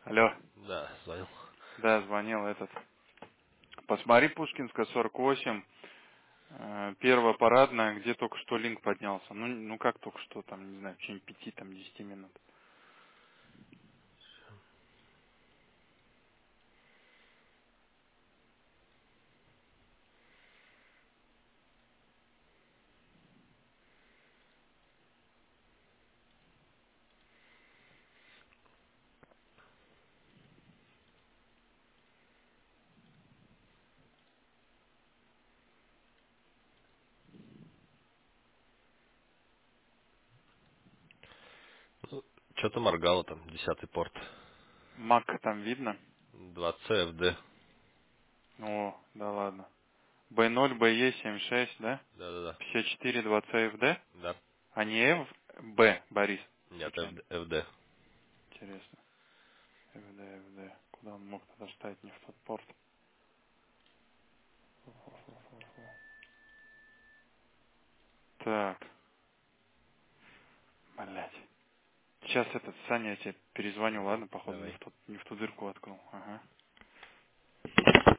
Алло. Да, звонил. Да, звонил этот. Посмотри, Пушкинская, 48, первая парадная, где только что линк поднялся. Ну как только что, там, не знаю, в течение 5-10 минут. Ну, что-то моргало там, 10-й порт. Мак там видно? 2CFD. О, да ладно. B0, BE 76, да? Да-да-да. 54, 20 FD? Да. А не F, B, Борис, Нет, случайно. FD. Интересно. FD, FD. Куда он мог тогда ставить не в тот порт? Фу-фу-фу-фу-фу. Так, блять. Сейчас этот, Саня, я тебе перезвоню, Угу. ладно? Походу Давай. не в ту дырку воткнул. Ага.